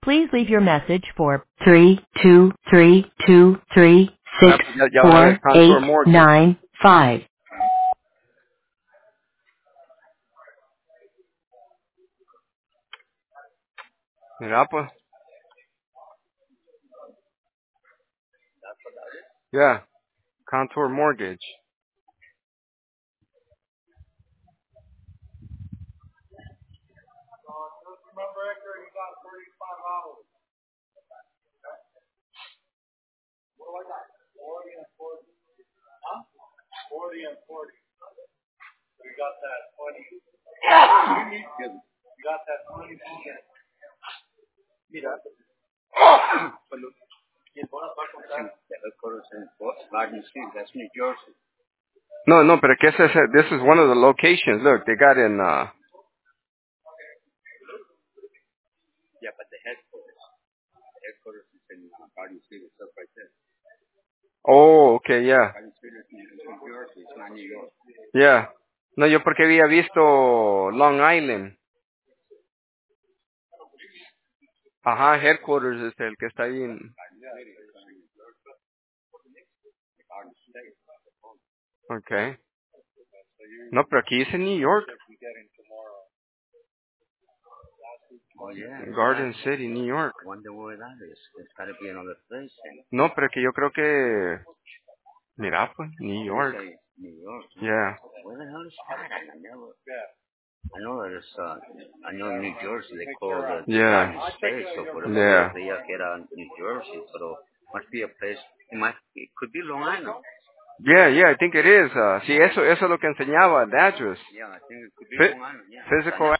Please leave your message for 32323648995. Ya van a ver, Contour Mortgage. Mira, pues. Yeah, Contour Mortgage. No, pero que this is one of the locations. Look, they got in, oh, okay, yeah. Yeah. No, yo porque había visto Long Island. Ajá, headquarters es el que está ahí en... Okay. No, pero aquí dice New York. Garden City, New York. No, pero que yo creo que... Mira, pues, New York. Yeah. Yeah. Yeah. Yeah, I think it is. Sí, eso es lo que enseñaba, the address. Physical